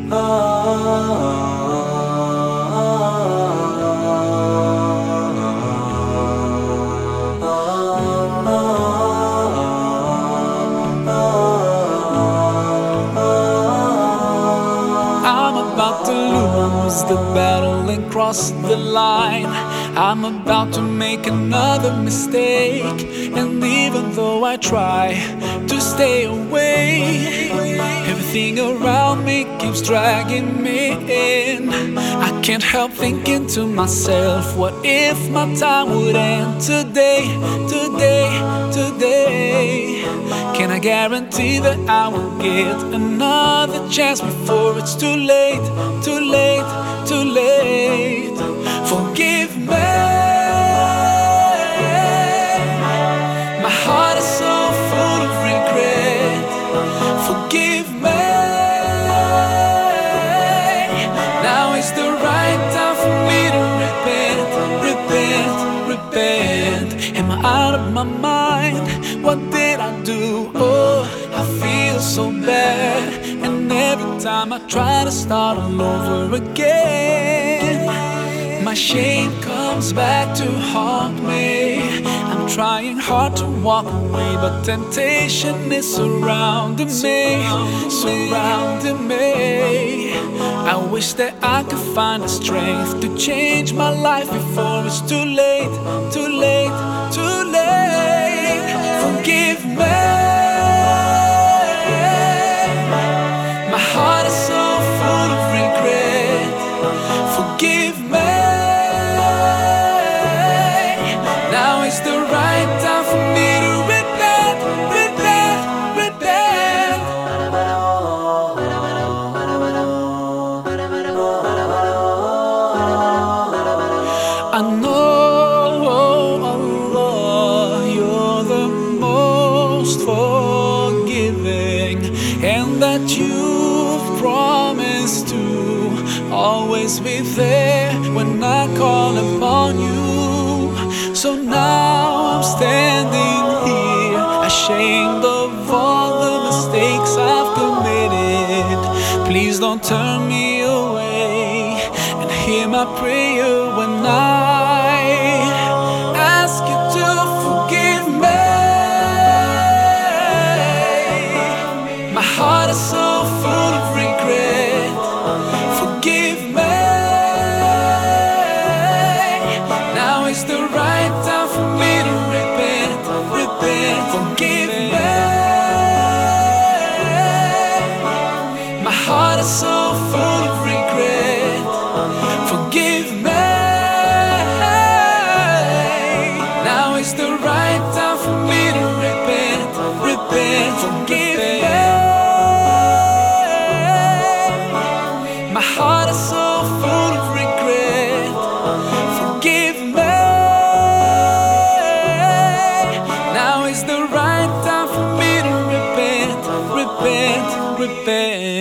I'm about to lose the battle and cross the line. I'm about to make another mistake. And even though I try to stay away, everything around me keeps dragging me in. I can't help thinking to myself, what if my time would end today, today, today? Can I guarantee that I will get another chance before it's too late, too late, too late? Forgive me. My heart is so full of regret. Forgive me. Now is the right time for me to repent, repent, repent. Am I out of my mind? What did I do? Oh, I feel so bad. And every time I try to start all over again, my shame comes back to haunt me. I'm trying hard to walk away, but temptation is surrounding me, surrounding me. I wish that I could find the strength to change my life before it's too late, too late, too late. Forgive me. My heart is so full of regret. Forgive me. Now is the right time for me to repent, repent, repent. I know, Allah, you're the most forgiving, and that you've promised to always be there when I call upon you. So now I'm standing here, ashamed of all the mistakes I've committed. Please don't turn me away, and hear my prayer when I ask you to forgive me. My heart is so full of regret. Forgive me. Now is the right time for me to repent, repent. Forgive me. My heart is so full of regret. Forgive me. Now is the right time for me to repent, repent. Forgive me. My heart is so full of regret. Forgive me. Now is the right time for me to repent, repent, repent.